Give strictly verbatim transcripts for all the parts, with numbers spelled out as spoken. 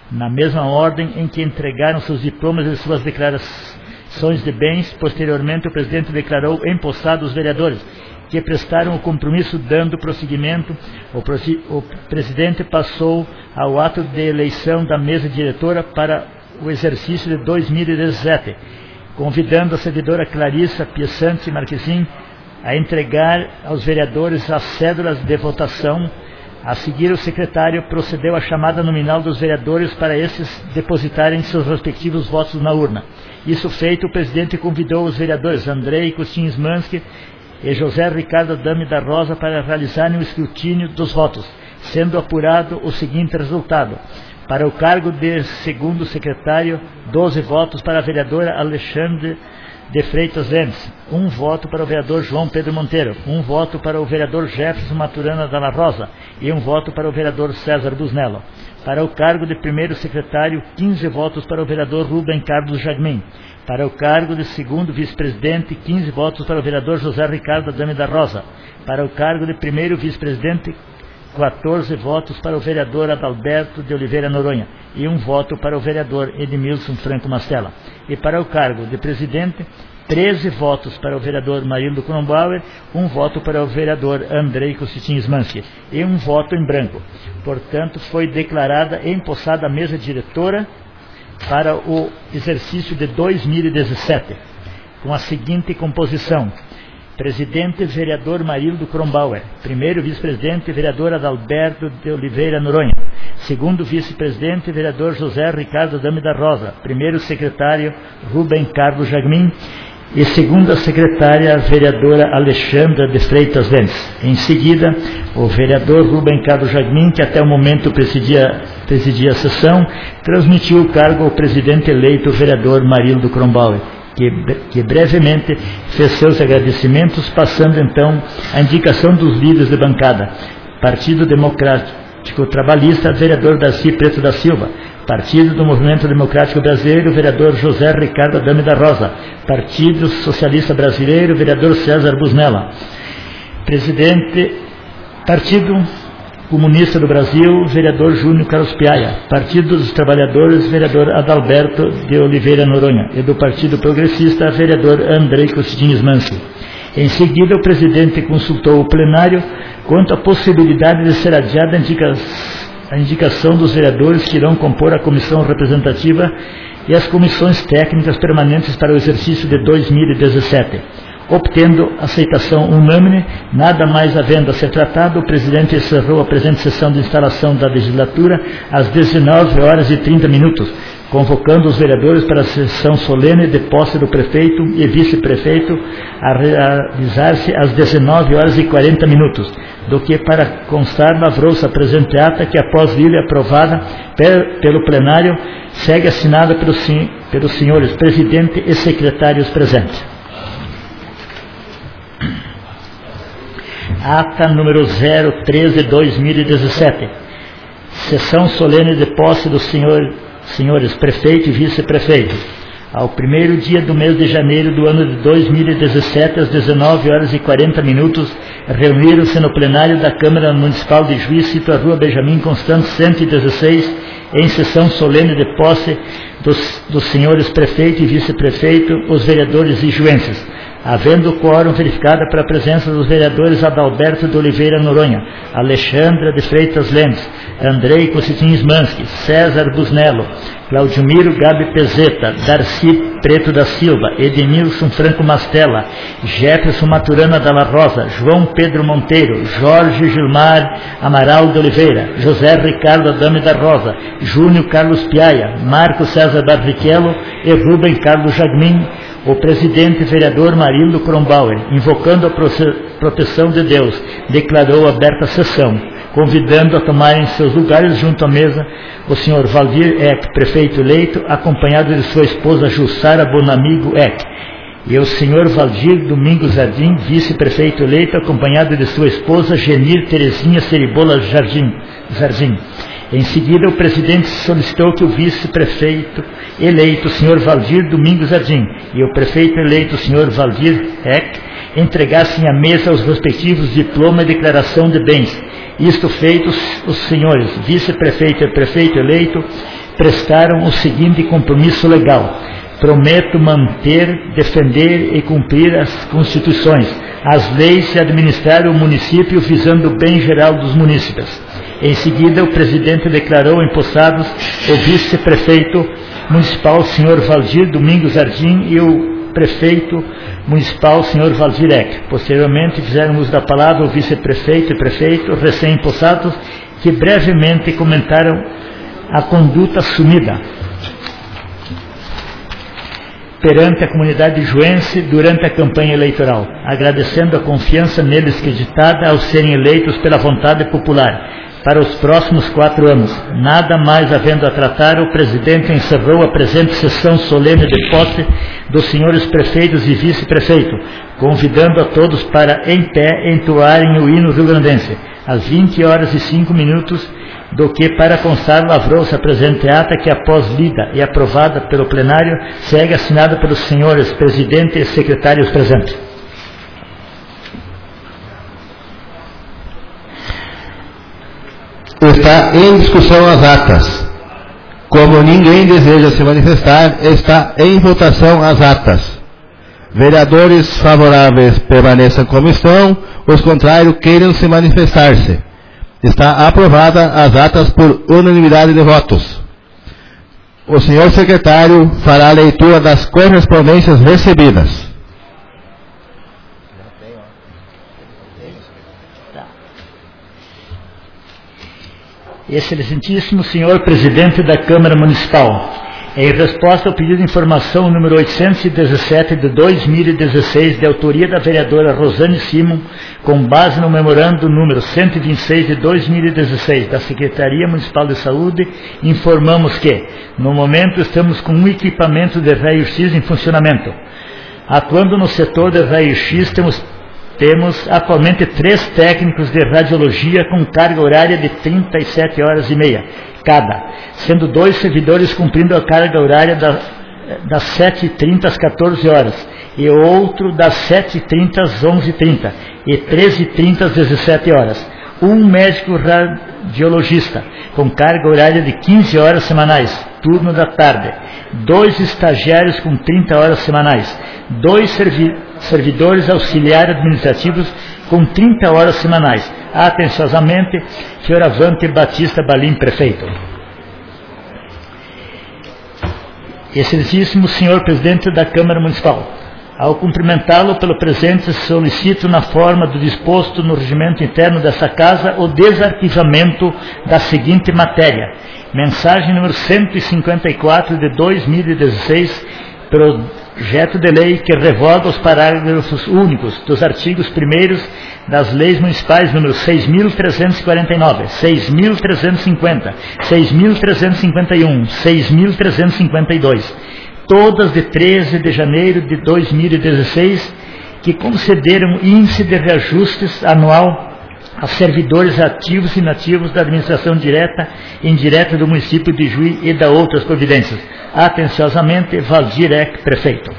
na mesma ordem em que entregaram seus diplomas e suas declarações de bens. Posteriormente, o presidente declarou empossados os vereadores que prestaram o compromisso, dando prosseguimento. O, o presidente passou ao ato de eleição da mesa diretora para o exercício de dois mil e dezessete, convidando a servidora Clarissa Piessante Marquesim a entregar aos vereadores as cédulas de votação. A seguir, o secretário procedeu à chamada nominal dos vereadores para esses depositarem seus respectivos votos na urna. Isso feito, o presidente convidou os vereadores Andrei Kostins-Mansky e José Ricardo Adame da Rosa para realizarem o escrutínio dos votos, sendo apurado o seguinte resultado: para o cargo de segundo secretário, doze votos para a vereadora Alexandre de Freitas Lentes, um voto para o vereador João Pedro Monteiro, um voto para o vereador Jefferson Maturana Dalla Rosa e um voto para o vereador César Busnello. Para o cargo de primeiro secretário, quinze votos para o vereador Rubem Carlos Jagmin. Para o cargo de segundo vice-presidente, quinze votos para o vereador José Ricardo Adame da Rosa. Para o cargo de primeiro vice-presidente, quatorze votos para o vereador Adalberto de Oliveira Noronha e um voto para o vereador Edmilson Franco Mastella. E para o cargo de presidente, treze votos para o vereador Marildo Kronbauer, um voto para o vereador Andrei Kostins-Mansky e um voto em branco. Portanto, foi declarada empossada a mesa diretora para o exercício de dois mil e dezessete, com a seguinte composição: presidente, vereador Marildo Kronbauer. Primeiro vice-presidente, vereador Adalberto de Oliveira Noronha. Segundo vice-presidente, vereador José Ricardo Adame da Rosa. Primeiro secretário, Rubem Carlos Jagmin. E segunda secretária, a vereadora Alexandra de Freitas Lentes. Em seguida, o vereador Rubem Carlos Jagmin, que até o momento presidia, presidia a sessão, transmitiu o cargo ao presidente eleito, o vereador Marildo Kronbauer, que, que brevemente fez seus agradecimentos, passando então a indicação dos líderes de bancada. Partido Democrático Trabalhista, vereador Darcy Preto da Silva. Partido do Movimento Democrático Brasileiro, vereador José Ricardo Adame da Rosa. Partido Socialista Brasileiro, vereador César Busnello. Presidente, Partido Comunista do Brasil, vereador Júnior Carlos Piaia. Partido dos Trabalhadores, vereador Adalberto de Oliveira Noronha. E do Partido Progressista, vereador Andrei Kostins-Mansky. Em seguida, o presidente consultou o plenário quanto à possibilidade de ser adiada a indicação a indicação dos vereadores que irão compor a comissão representativa e as comissões técnicas permanentes para o exercício de dois mil e dezessete. Obtendo aceitação unânime, nada mais havendo a ser tratado, o presidente encerrou a presente sessão de instalação da legislatura às dezenove horas e trinta minutos, convocando os vereadores para a sessão solene de posse do prefeito e vice-prefeito a realizar-se às dezenove horas e quarenta minutos, do que para constar lavrou-se a presente ata que, após lhe aprovada pelo plenário, segue assinada pelos, pelos senhores presidente e secretários presentes. Ata número zero treze de dois mil e dezessete. Sessão solene de posse dos senhor, senhores prefeito e vice-prefeito. Ao primeiro dia do mês de janeiro do ano de dois mil e dezessete, às dezenove horas e quarenta minutos, reuniram-se no plenário da Câmara Municipal de Juiz, sítio a Rua Benjamin Constant, cento e dezesseis, em sessão solene de posse dos, dos senhores prefeito e vice-prefeito, os vereadores ijuenses, havendo o quórum verificado para a presença dos vereadores Adalberto de Oliveira Noronha, Alexandra de Freitas Lentes, Andrei Kostins-Mansky, César Busnello, Claudimiro Gabi Pezeta, Darcy Preto da Silva, Edmilson Franco Mastella, Jefferson Maturana Dalla Rosa, João Pedro Monteiro, Jorge Gilmar Amaral de Oliveira, José Ricardo Adame da Rosa, Júnior Carlos Piaia, Marco César Barrichello e Rubem Carlos Jagmin. O presidente vereador Marildo Kronbauer, invocando a proteção de Deus, declarou aberta a sessão, convidando a tomarem seus lugares junto à mesa o senhor Valdir Eck, prefeito eleito, acompanhado de sua esposa Jussara Bonamigo Eck, e o senhor Valdir Domingos Jardim, vice-prefeito eleito, acompanhado de sua esposa Genir Terezinha Ceribola Jardim. Jardim. Em seguida, o presidente solicitou que o vice-prefeito eleito, o senhor Valdir Domingos Jardim, e o prefeito eleito, o senhor Valdir Eck, entregassem à mesa os respectivos diploma e declaração de bens. Isto feito, os senhores vice-prefeito e prefeito eleito prestaram o seguinte compromisso legal: prometo manter, defender e cumprir as constituições, as leis e administrar o município visando o bem geral dos munícipes. Em seguida, o presidente declarou empossados o vice-prefeito municipal, senhor Valdir Domingos Jardim, e o prefeito municipal, senhor Valdir Eck. Posteriormente, fizeram uso da palavra o vice-prefeito e prefeito recém-empossados, que brevemente comentaram a conduta assumida perante a comunidade juense durante a campanha eleitoral, agradecendo a confiança neles acreditada ao serem eleitos pela vontade popular para os próximos quatro anos. Nada mais havendo a tratar, o presidente encerrou a presente sessão solene de posse dos senhores prefeitos e vice-prefeito, convidando a todos para, em pé, entoarem o hino rio-grandense, às vinte horas e cinco minutos, do que, para constar, lavrou-se a presente ata, que, após lida e aprovada pelo plenário, segue assinada pelos senhores presidente e secretários presentes. Está em discussão as atas. Como ninguém deseja se manifestar, está em votação as atas. Vereadores favoráveis permaneçam como estão, os contrários queiram se manifestar-se. Está aprovada as atas por unanimidade de votos. O senhor secretário fará a leitura das correspondências recebidas. Excelentíssimo senhor presidente da Câmara Municipal, em resposta ao pedido de informação número oitocentos e dezessete de dois mil e dezesseis, de autoria da vereadora Rosane Simon, com base no memorando número cento e vinte e seis de dois mil e dezesseis da Secretaria Municipal de Saúde, informamos que, no momento, estamos com um equipamento de raio-x em funcionamento. Atuando no setor de raio-x, temos Temos atualmente três técnicos de radiologia com carga horária de trinta e sete horas e meia cada, sendo dois servidores cumprindo a carga horária da, das sete e trinta às quatorze horas, e outro das sete e trinta às onze e trinta e treze e trinta às dezessete horas. Um médico radiologista com carga horária de quinze horas semanais, turno da tarde. Dois estagiários com trinta horas semanais. Dois servi servidores auxiliares administrativos com trinta horas semanais. Atenciosamente, Fioravante Batista Balim, prefeito. Excelentíssimo senhor presidente da Câmara Municipal, ao cumprimentá-lo pelo presente, solicito, na forma do disposto no regimento interno dessa Casa, o desarquivamento da seguinte matéria. Mensagem número cento e cinquenta e quatro de dois mil e dezesseis, projeto de lei que revoga os parágrafos únicos dos artigos primeiros das leis municipais número seis mil trezentos e quarenta e nove, seis mil trezentos e cinquenta, seis mil trezentos e cinquenta e um, seis mil trezentos e cinquenta e dois, todas de treze de janeiro de dois mil e dezesseis, que concederam índice de reajustes anual a servidores ativos e inativos da administração direta e indireta do município de Juí e da outras providências. Atenciosamente, Valdir Eck, prefeito.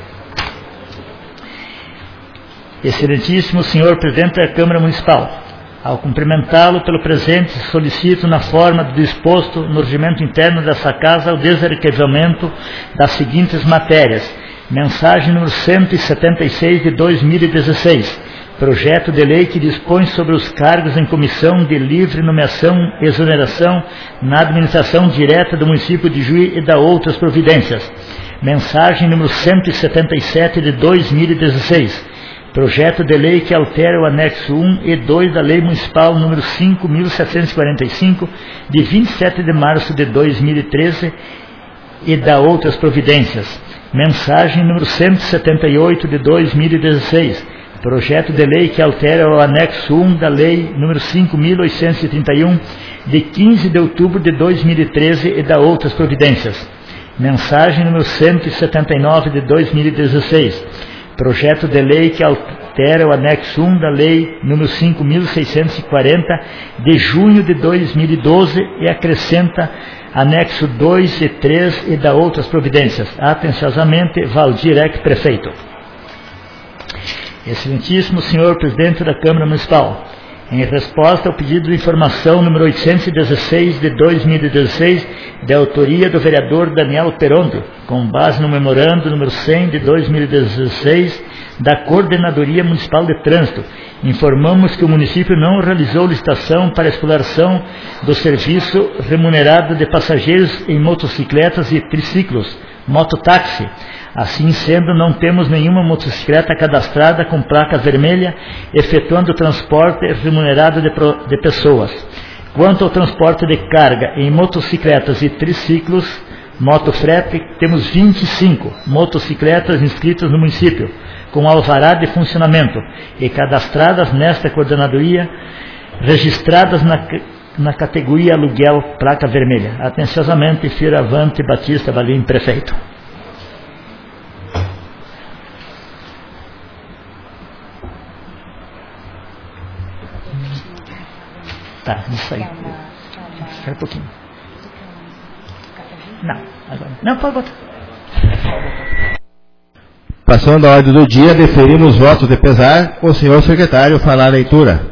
Excelentíssimo senhor presidente da Câmara Municipal, ao cumprimentá-lo pelo presente, solicito, na forma do disposto no regimento interno dessa Casa, o desarquivamento das seguintes matérias. Mensagem número cento e setenta e seis de dois mil e dezesseis, projeto de lei que dispõe sobre os cargos em comissão de livre nomeação e exoneração na administração direta do município de Juí e da outras providências. Mensagem número cento e setenta e sete de dois mil e dezesseis, projeto de lei que altera o anexo um e dois da Lei Municipal número cinco mil setecentos e quarenta e cinco, de vinte e sete de março de dois mil e treze, e da outras providências. Mensagem número cento e setenta e oito de dois mil e dezesseis, projeto de lei que altera o anexo um da Lei número cinco mil oitocentos e trinta e um, de quinze de outubro de dois mil e treze, e da outras providências. Mensagem número cento e setenta e nove de dois mil e dezesseis, projeto de lei que altera o anexo um da Lei número cinco mil seiscentos e quarenta, de junho de dois mil e doze, e acrescenta anexo dois e três, e da outras providências. Atenciosamente, Valdir Eck, prefeito. Excelentíssimo senhor presidente da Câmara Municipal, Em resposta ao pedido de informação número oitocentos e dezesseis de dois mil e dezesseis, de autoria do vereador Daniel Perondo, com base no memorando número cem de dois mil e dezesseis da Coordenadoria Municipal de Trânsito, informamos que o município não realizou licitação para a exploração do serviço remunerado de passageiros em motocicletas e triciclos, mototáxi. Assim sendo, não temos nenhuma motocicleta cadastrada com placa vermelha efetuando o transporte remunerado de, pro, de pessoas. Quanto ao transporte de carga em motocicletas e triciclos, motofrete, temos vinte e cinco motocicletas inscritas no município, com alvará de funcionamento e cadastradas nesta coordenadoria, registradas na, na categoria aluguel placa vermelha. Atenciosamente, Fioravante Batista Valim, prefeito. Tá, isso aí. Espera um pouquinho. Não, agora. Não, pode botar. Passando a ordem do dia, deferimos voto de pesar. O senhor secretário fará a leitura.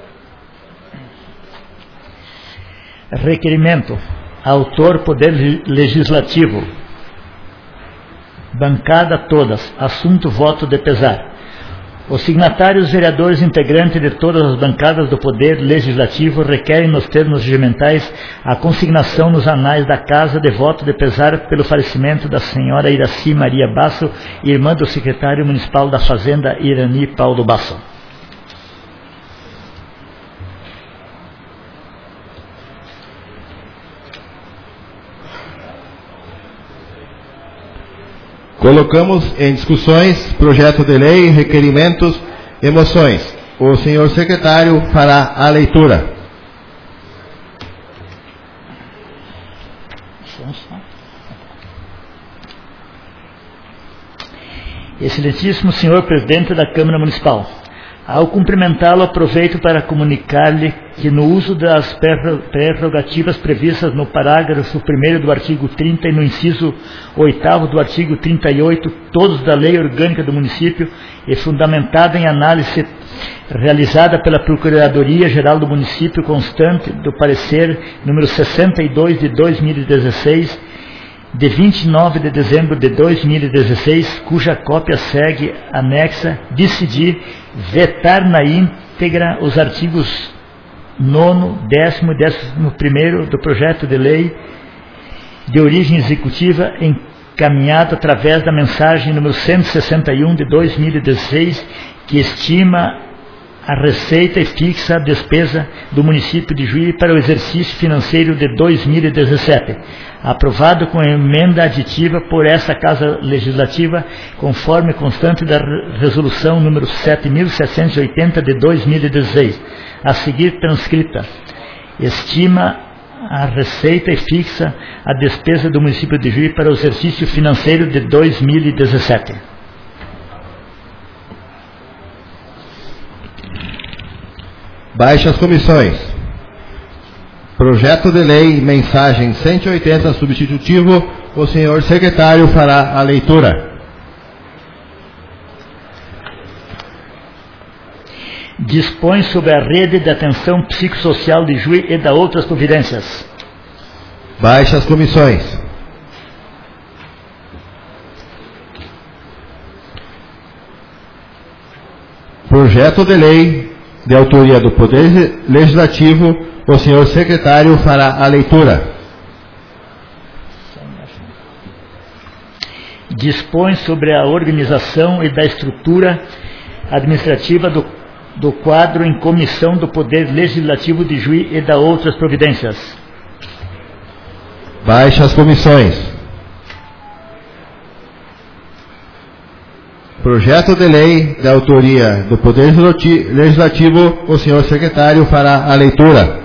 Requerimento. Autor Poder Legislativo. Bancada todas. Assunto voto de pesar. Os signatários vereadores integrantes de todas as bancadas do Poder Legislativo requerem nos termos regimentais a consignação nos anais da Casa de voto de pesar pelo falecimento da senhora Iraci Maria Basso, irmã do secretário municipal da Fazenda Irani Paulo Basso. Colocamos em discussões, projeto de lei, requerimentos e moções. O senhor secretário fará a leitura. Excelentíssimo senhor presidente da Câmara Municipal, ao cumprimentá-lo, aproveito para comunicar-lhe que no uso das prerrogativas previstas no parágrafo primeiro do artigo trinta e no inciso oitavo do artigo trinta e oito, todos da Lei Orgânica do Município, e fundamentada em análise realizada pela Procuradoria-Geral do Município constante do parecer número sessenta e dois de dois mil e dezesseis, de vinte e nove de dezembro de dois mil e dezesseis, cuja cópia segue anexa, decidir vetar na íntegra os artigos nono, décimo e décimo primeiro do projeto de lei de origem executiva encaminhado através da mensagem número cento e sessenta e um de dois mil e dezesseis, que estima a receita e fixa a despesa do município de Juí para o exercício financeiro de dois mil e dezessete, aprovado com emenda aditiva por esta Casa Legislativa, conforme constante da resolução número sete mil setecentos e oitenta de dois mil e dezesseis, a seguir transcrita. Estima a receita e fixa a despesa do município de Juí para o exercício financeiro de dois mil e dezessete. Baixe as comissões. Projeto de lei, mensagem cento e oitenta, substitutivo. O senhor secretário fará a leitura. Dispõe sobre a rede de atenção psicossocial de Juí e da outras providências. Baixe as comissões. Projeto de lei de autoria do Poder Legislativo, o senhor secretário fará a leitura. Dispõe sobre a organização e da estrutura administrativa do, do quadro em comissão do Poder Legislativo de Juí e da outras providências. Baixe as comissões. Projeto de lei de autoria do Poder Legislativo, o senhor secretário fará a leitura.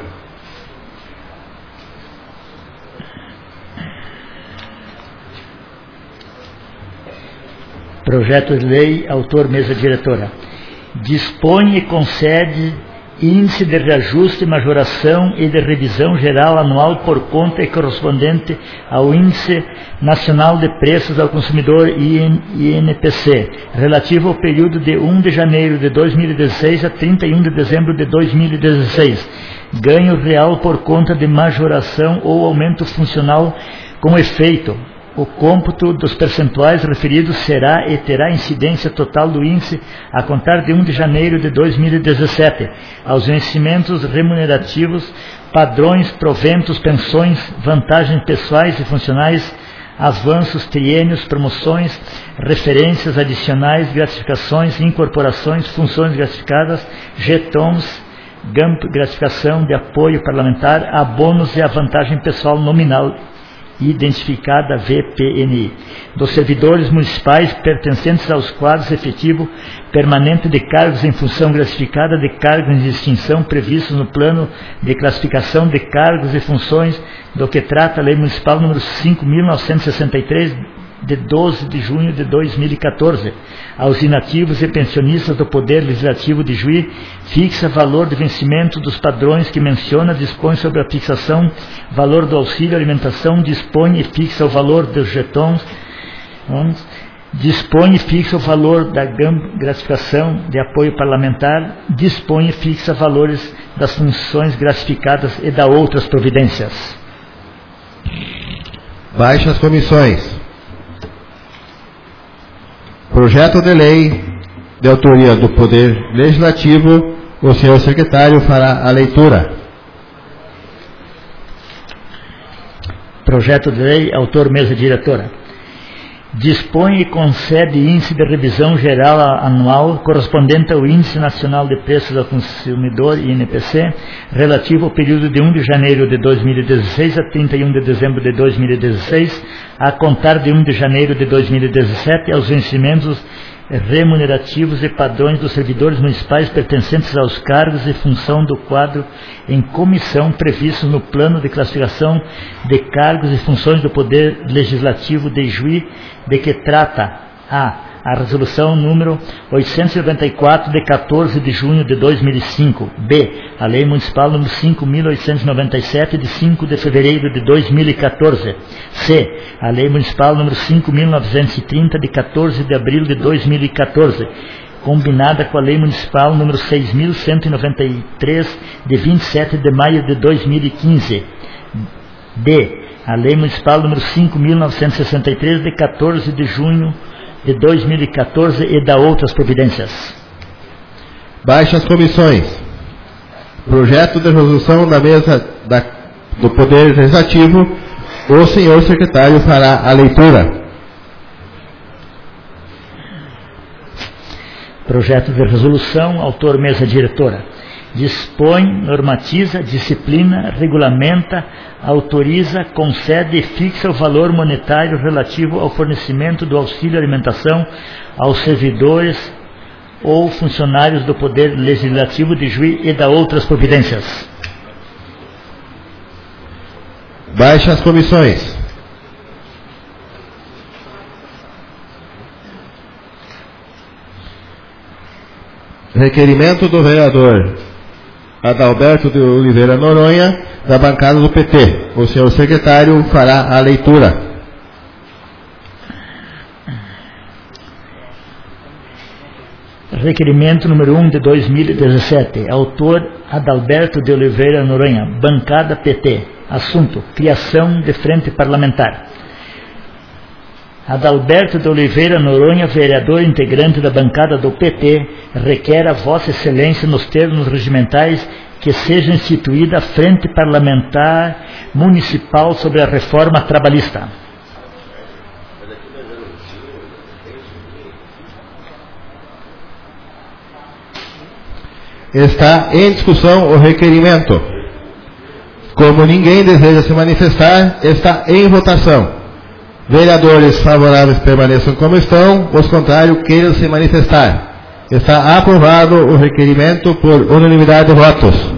Projeto de lei, autor mesa diretora. Dispõe e concede índice de reajuste, majoração e de revisão geral anual por conta e correspondente ao Índice Nacional de Preços ao Consumidor I N P C, relativo ao período de primeiro de janeiro de dois mil e dezesseis a trinta e um de dezembro de dois mil e dezesseis. Ganho real por conta de majoração ou aumento funcional com efeito. O cômputo dos percentuais referidos será e terá incidência total do índice a contar de primeiro de janeiro de dois mil e dezessete, aos vencimentos remunerativos, padrões, proventos, pensões, vantagens pessoais e funcionais, avanços, triênios, promoções, referências adicionais, gratificações, incorporações, funções gratificadas, getons, G A M P, gratificação de apoio parlamentar, abonos e a vantagem pessoal nominal identificada V P N I, dos servidores municipais pertencentes aos quadros efetivo permanente de cargos em função gratificada de cargos em extinção previstos no plano de classificação de cargos e funções do que trata a Lei Municipal número cinco mil novecentos e sessenta e três, de doze de junho de dois mil e quatorze, aos inativos e pensionistas do Poder Legislativo de Juí, fixa valor de vencimento dos padrões que menciona, dispõe sobre a fixação, valor do auxílio alimentação, dispõe e fixa o valor dos jetons, dispõe e fixa o valor da G A M P, gratificação de apoio parlamentar, dispõe e fixa valores das funções gratificadas e da outras providências. Baixa as comissões. Projeto de lei de autoria do Poder Legislativo, o senhor secretário fará a leitura. Projeto de lei, autor, mesa diretora. Dispõe e concede índice de revisão geral anual correspondente ao Índice Nacional de Preços ao Consumidor, I N P C, relativo ao período de primeiro de janeiro de dois mil e dezesseis a trinta e um de dezembro de dois mil e dezesseis, a contar de primeiro de janeiro de dois mil e dezessete, aos vencimentos remunerativos e padrões dos servidores municipais pertencentes aos cargos e função do quadro em comissão previstos no plano de classificação de cargos e funções do Poder Legislativo de Juí, de que trata a a resolução número oitocentos e noventa e quatro de quatorze de junho de dois mil e cinco, b, a Lei Municipal número cinco mil oitocentos e noventa e sete de cinco de fevereiro de dois mil e quatorze, c, a Lei Municipal número cinco mil novecentos e trinta de quatorze de abril de dois mil e quatorze, combinada com a Lei Municipal número seis mil cento e noventa e três de vinte e sete de maio de dois mil e quinze, d, a Lei Municipal número cinco mil novecentos e sessenta e três de quatorze de junho de dois mil e quatorze e da outras providências. Baixa as comissões. Projeto de resolução da mesa da, do Poder Legislativo, o senhor secretário fará a leitura. Projeto de resolução, autor, mesa diretora. Dispõe, normatiza, disciplina, regulamenta, autoriza, concede e fixa o valor monetário relativo ao fornecimento do auxílio alimentação aos servidores ou funcionários do Poder Legislativo de Juí e da outras providências. Baixa as comissões. Requerimento do vereador Adalberto de Oliveira Noronha, da bancada do P T. O senhor secretário fará a leitura. Requerimento número um de dois mil e dezessete. Autor Adalberto de Oliveira Noronha, bancada P T. Assunto: criação de frente parlamentar. Adalberto de Oliveira Noronha, vereador integrante da bancada do P T, requer a Vossa Excelência, nos termos regimentais, que seja instituída a Frente Parlamentar Municipal sobre a Reforma Trabalhista. Está em discussão o requerimento. Como ninguém deseja se manifestar, está em votação. Vereadores favoráveis permaneçam como estão, os contrários queiram se manifestar. Está aprovado o requerimento por unanimidade de votos.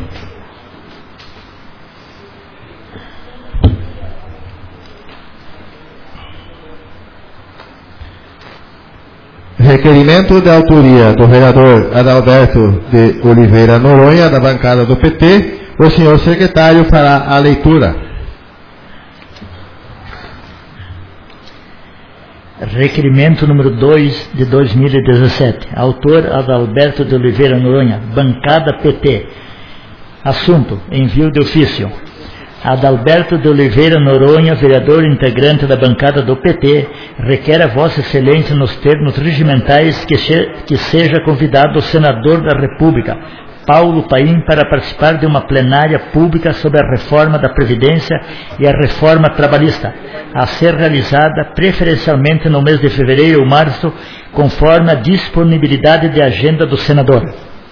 requerimento de autoria do vereador Adalberto de Oliveira Noronha, da bancada do P T, o senhor secretário fará a leitura. Requerimento número dois de dois mil e dezessete. Autor Adalberto de Oliveira Noronha, bancada P T. Assunto: envio de ofício. Adalberto de Oliveira Noronha, vereador integrante da bancada do P T, requer a Vossa Excelência, nos termos regimentais, que, que seja convidado o senador da República, Paulo Paim, para participar de uma plenária pública sobre a reforma da Previdência e a reforma trabalhista, a ser realizada preferencialmente no mês de fevereiro ou março, conforme a disponibilidade de agenda do senador.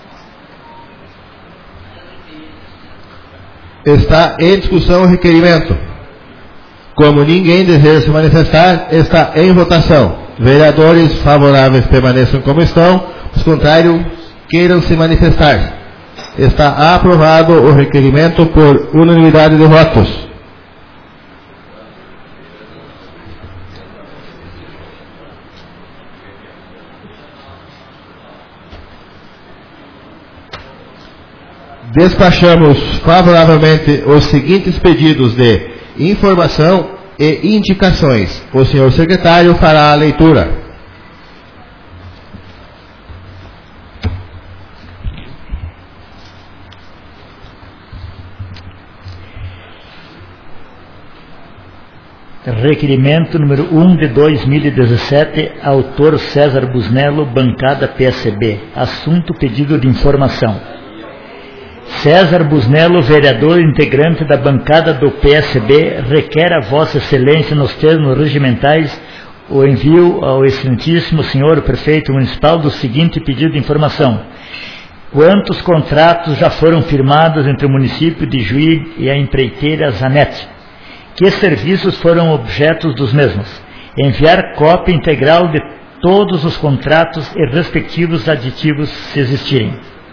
Está em discussão o requerimento. Como ninguém deseja se manifestar, está em votação. Vereadores favoráveis permaneçam como estão, os contrários queiram se manifestar. Está aprovado o requerimento por unanimidade de votos. Despachamos favoravelmente os seguintes pedidos de informação e indicações. O senhor secretário fará a leitura. Requerimento número um de dois mil e dezessete, autor César Busnello, bancada P S B. Assunto: pedido de informação. César Busnello, vereador integrante da bancada do P S B, requer a Vossa Excelência, nos termos regimentais, o envio ao excelentíssimo senhor prefeito municipal do seguinte pedido de informação: quantos contratos já foram firmados entre o município de Juí e a empreiteira Zanetti? Que serviços foram objetos dos mesmos? Enviar cópia integral de todos os contratos e respectivos aditivos, se existirem.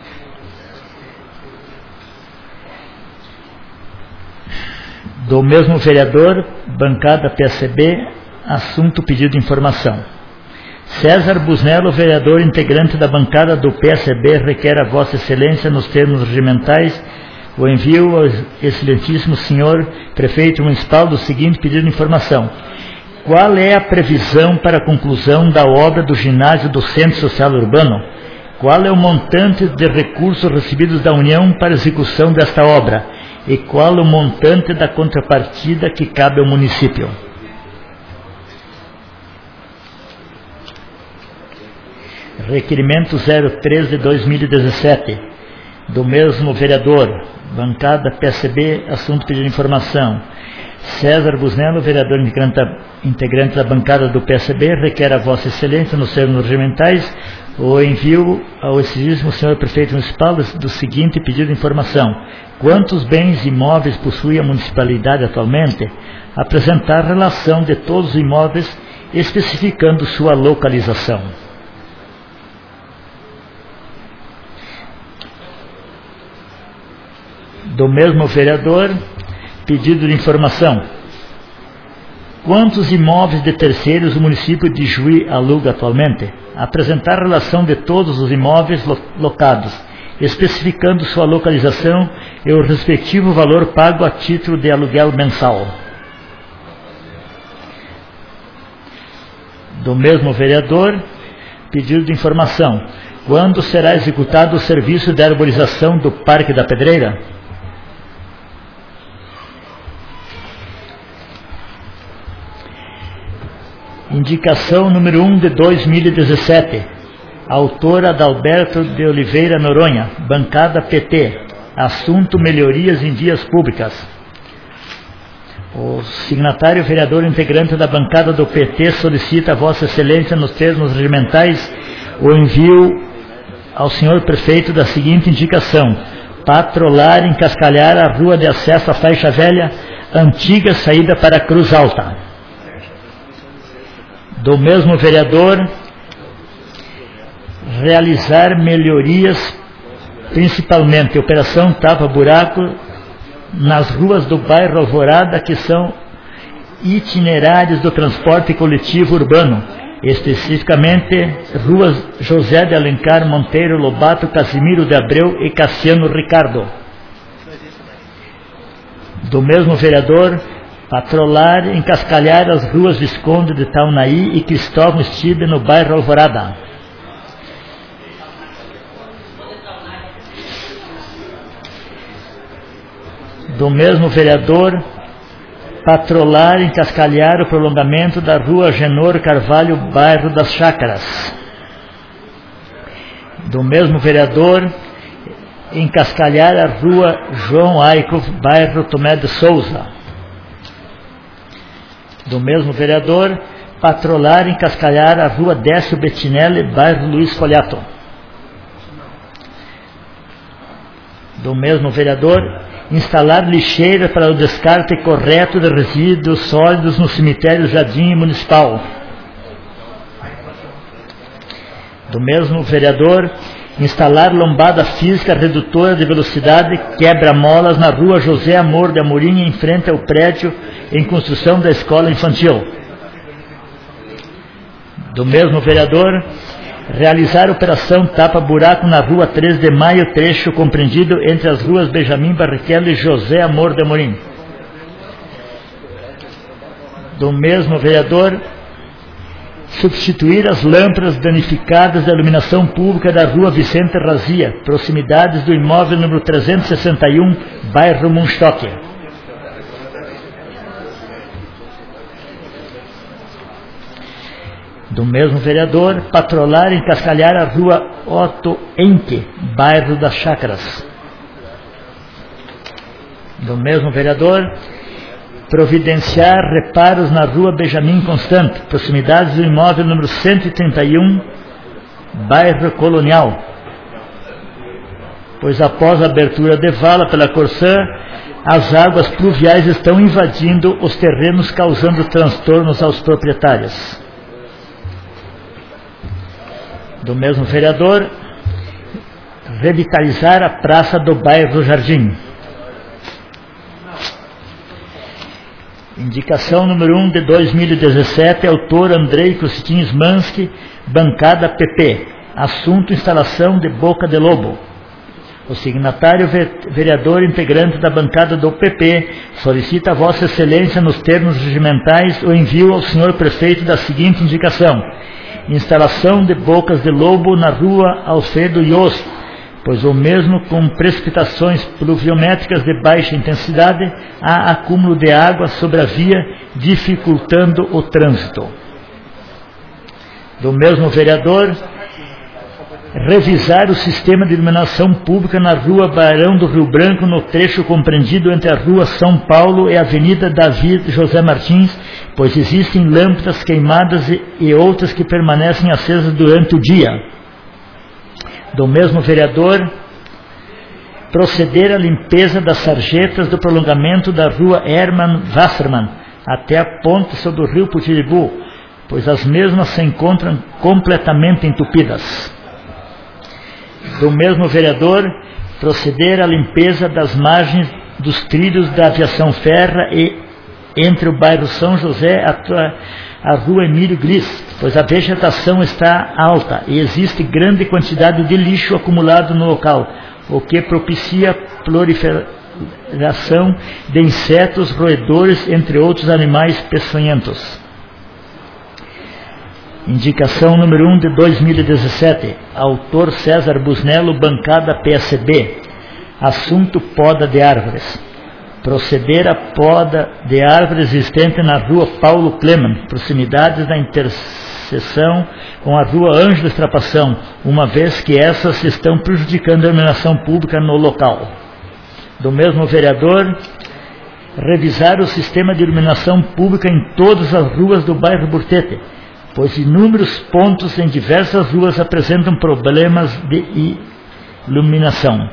Do mesmo vereador, bancada P S B, assunto: pedido de informação. César Busnello, vereador integrante da bancada do P S B, requer a Vossa Excelência, nos termos regimentais, o envio ao excelentíssimo senhor prefeito municipal do seguinte pedido de informação: qual é a previsão para a conclusão da obra do ginásio do Centro Social Urbano? Qual é o montante de recursos recebidos da União para execução desta obra? E qual o montante da contrapartida que cabe ao município? Requerimento zero três de dois mil e dezessete, do mesmo vereador, bancada P S B, assunto: pedido de informação. César Busnello, vereador integrante da bancada do P S B, requer a Vossa Excelência, nos termos regimentais, o envio ao excelentíssimo senhor prefeito municipal do seguinte pedido de informação: quantos bens imóveis possui a municipalidade atualmente? Apresentar relação de todos os imóveis, especificando sua localização. Do mesmo vereador, pedido de informação: quantos imóveis de terceiros o município de Juí aluga atualmente? Apresentar relação de todos os imóveis lo locados, especificando sua localização e o respectivo valor pago a título de aluguel mensal. Do mesmo vereador, pedido de informação: quando será executado o serviço de arborização do Parque da Pedreira? Indicação número um de dois mil e dezessete, autor Adalberto de Oliveira Noronha, bancada P T, assunto: melhorias em vias públicas. O signatário vereador integrante da bancada do P T solicita a Vossa Excelência, nos termos regimentais, o envio ao senhor prefeito da seguinte indicação: patrolar e encascalhar a rua de acesso à Faixa Velha, antiga saída para a Cruz Alta. Do mesmo vereador, realizar melhorias, principalmente operação tapa-buraco, nas ruas do bairro Alvorada, que são itinerários do transporte coletivo urbano, especificamente ruas José de Alencar, Monteiro, Lobato, Casimiro de Abreu e Cassiano Ricardo. Do mesmo vereador, patrolar e encascalhar as ruas Visconde de Taunaí e Cristóvão Stide no bairro Alvorada. Do mesmo vereador, patrolar e encascalhar o prolongamento da rua Genor Carvalho, bairro das Chácaras. Do mesmo vereador, encascalhar a rua João Aico, bairro Tomé de Souza. Do mesmo vereador, patrolar e encascalhar a rua Décio Bettinelli, bairro Luiz Foliato. Do mesmo vereador, instalar lixeira para o descarte correto de resíduos sólidos no cemitério Jardim Municipal. Do mesmo vereador, instalar lombada física redutora de velocidade quebra-molas na rua José Amor de Amorim, em frente ao prédio em construção da escola infantil. Do mesmo vereador, realizar operação tapa-buraco na rua três de maio, trecho compreendido entre as ruas Benjamin Barrichello e José Amor de Amorim. Do mesmo vereador, substituir as lâmpadas danificadas da iluminação pública da rua Vicente Razia, proximidades do imóvel número trezentos e sessenta e um, bairro Munstock. Do mesmo vereador, patrolar e encascalhar a rua Otto Enke, bairro das Chácaras. Do mesmo vereador, providenciar reparos na rua Benjamin Constant, proximidades do imóvel número cento e trinta e um, bairro Colonial. Pois após a abertura de vala pela Corsã, as águas pluviais estão invadindo os terrenos, causando transtornos aos proprietários. Do mesmo vereador, revitalizar a praça do bairro Jardim. Indicação número um de dois mil e dezessete, autor Andrei Costin Smansky, bancada P P. Assunto: instalação de boca de lobo. O signatário, vereador integrante da bancada do P P, solicita a Vossa Excelência, nos termos regimentais, o envio ao senhor prefeito da seguinte indicação: instalação de bocas de lobo na rua Alfredo Yost, pois o mesmo, com precipitações pluviométricas de baixa intensidade, há acúmulo de água sobre a via, dificultando o trânsito. Do mesmo vereador, revisar o sistema de iluminação pública na rua Barão do Rio Branco, no trecho compreendido entre a rua São Paulo e a avenida Davi José Martins, pois existem lâmpadas queimadas e, e outras que permanecem acesas durante o dia. Do mesmo vereador, proceder à limpeza das sarjetas do prolongamento da rua Hermann Wassermann até a ponte sobre o rio Putiribu, pois as mesmas se encontram completamente entupidas. Do mesmo vereador, proceder à limpeza das margens dos trilhos da Aviação Ferra e entre o bairro São José a, a rua Emílio Glis, pois a vegetação está alta e existe grande quantidade de lixo acumulado no local, o que propicia a proliferação de insetos, roedores, entre outros animais peçonhentos. Indicação número um de dois mil e dezessete, autor César Busnello, bancada P S B. Assunto: poda de árvores. Proceder à poda de árvores existente na rua Paulo Cleman, proximidades da interseção com a rua Ângelo Estrapação, uma vez que essas estão prejudicando a iluminação pública no local. Do mesmo vereador, revisar o sistema de iluminação pública em todas as ruas do bairro Burtete, pois inúmeros pontos em diversas ruas apresentam problemas de iluminação.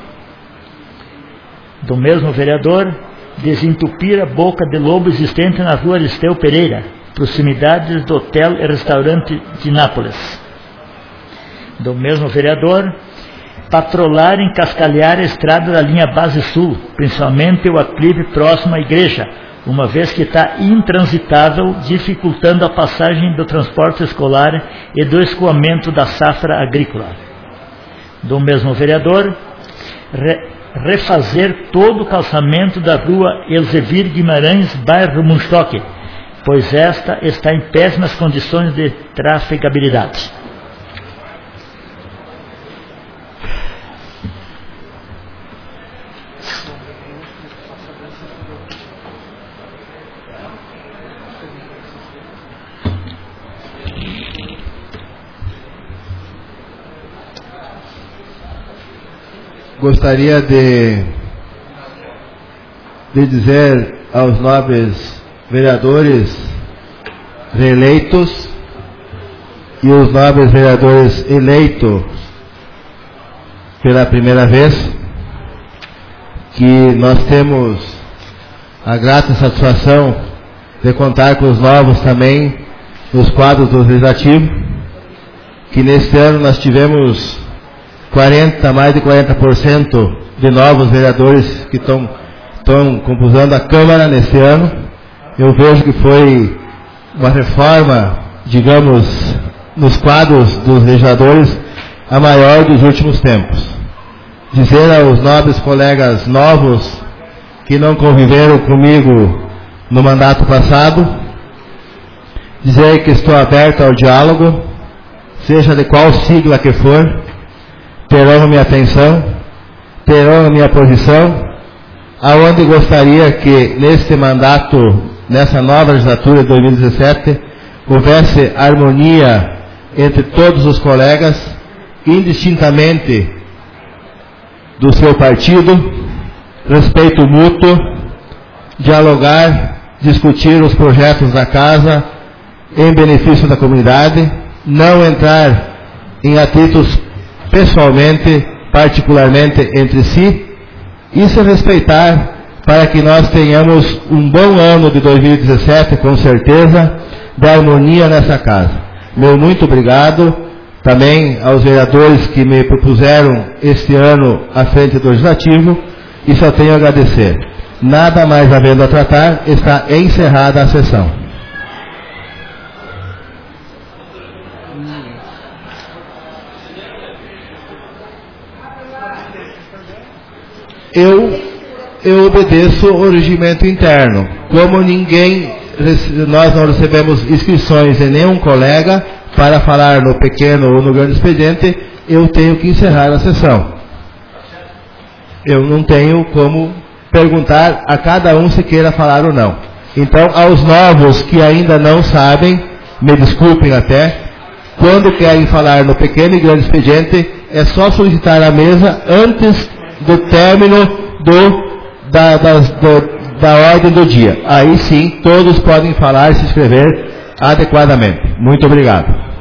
Do mesmo vereador, desentupir a boca de lobo existente na rua Aristeu Pereira, proximidades do hotel e restaurante de Nápoles. Do mesmo vereador, patrolar e encascalhar a estrada da linha Base Sul, principalmente o aclive próximo à igreja, uma vez que está intransitável, dificultando a passagem do transporte escolar e do escoamento da safra agrícola. Do mesmo vereador, re, refazer todo o calçamento da rua Elzevir Guimarães, bairro Munstock, pois esta está em péssimas condições de trafegabilidade. Gostaria de, de dizer aos nobres vereadores reeleitos e os nobres vereadores eleitos pela primeira vez que nós temos a grata satisfação de contar com os novos também nos quadros do Legislativo, que neste ano nós tivemos quarenta, mais de quarenta por cento de novos vereadores que estão estão compondo a Câmara nesse ano. Eu vejo que foi uma reforma, digamos, nos quadros dos legisladores, a maior dos últimos tempos. Dizer aos nobres colegas novos que não conviveram comigo no mandato passado, dizer que estou aberto ao diálogo, seja de qual sigla que for, terão minha atenção, terão minha posição, aonde gostaria que neste mandato, nessa nova legislatura de dois mil e dezessete, houvesse harmonia entre todos os colegas, indistintamente do seu partido, respeito mútuo, dialogar, discutir os projetos da casa em benefício da comunidade, não entrar em atritos pessoalmente, particularmente entre si, e se respeitar para que nós tenhamos um bom ano de dois mil e dezessete, com certeza, de harmonia nessa casa. Meu muito obrigado também aos vereadores que me propuseram este ano à frente do Legislativo, e só tenho a agradecer. Nada mais havendo a tratar, está encerrada a sessão. Eu, eu obedeço o regimento interno. Como ninguém, nós não recebemos inscrições de nenhum colega para falar no pequeno ou no grande expediente, eu tenho que encerrar a sessão. Eu não tenho como perguntar a cada um se queira falar ou não. Então, aos novos que ainda não sabem, me desculpem até, quando querem falar no pequeno e grande expediente, é só solicitar a mesa antes do término do, da, das, do, da ordem do dia. Aí sim, todos podem falar e se inscrever adequadamente. Muito obrigado.